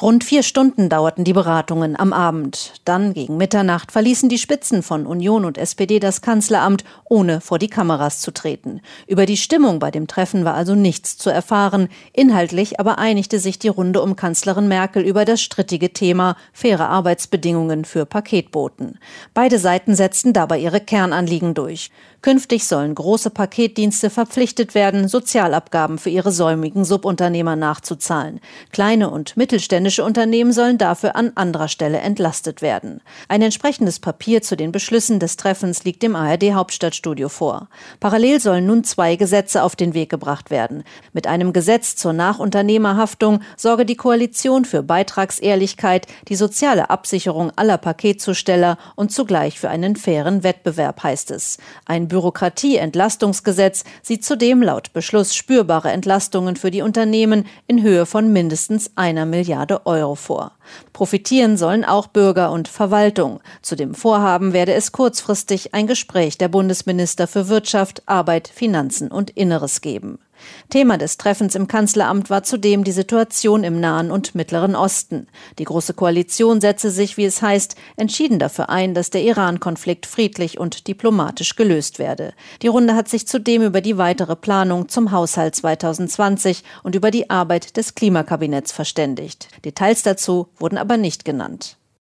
Rund 4 Stunden dauerten die Beratungen am Abend. Dann, gegen Mitternacht, verließen die Spitzen von Union und SPD das Kanzleramt, ohne vor die Kameras zu treten. Über die Stimmung bei dem Treffen war also nichts zu erfahren. Inhaltlich aber einigte sich die Runde um Kanzlerin Merkel über das strittige Thema faire Arbeitsbedingungen für Paketboten. Beide Seiten setzten dabei ihre Kernanliegen durch. Künftig sollen große Paketdienste verpflichtet werden, Sozialabgaben für ihre säumigen Subunternehmer nachzuzahlen. Kleine und mittelständische Unternehmen sollen dafür an anderer Stelle entlastet werden. Ein entsprechendes Papier zu den Beschlüssen des Treffens liegt im ARD-Hauptstadtstudio vor. Parallel sollen nun 2 Gesetze auf den Weg gebracht werden. Mit einem Gesetz zur Nachunternehmerhaftung sorge die Koalition für Beitragsehrlichkeit, die soziale Absicherung aller Paketzusteller und zugleich für einen fairen Wettbewerb, heißt es. Ein Bürokratieentlastungsgesetz sieht zudem laut Beschluss spürbare Entlastungen für die Unternehmen in Höhe von mindestens 1 Milliarde Euro vor. Profitieren sollen auch Bürger und Verwaltung. Zu dem Vorhaben werde es kurzfristig ein Gespräch der Bundesminister für Wirtschaft, Arbeit, Finanzen und Inneres geben. Thema des Treffens im Kanzleramt war zudem die Situation im Nahen und Mittleren Osten. Die Große Koalition setze sich, wie es heißt, entschieden dafür ein, dass der Iran-Konflikt friedlich und diplomatisch gelöst werde. Die Runde hat sich zudem über die weitere Planung zum Haushalt 2020 und über die Arbeit des Klimakabinetts verständigt. Details dazu wurden aber nicht genannt.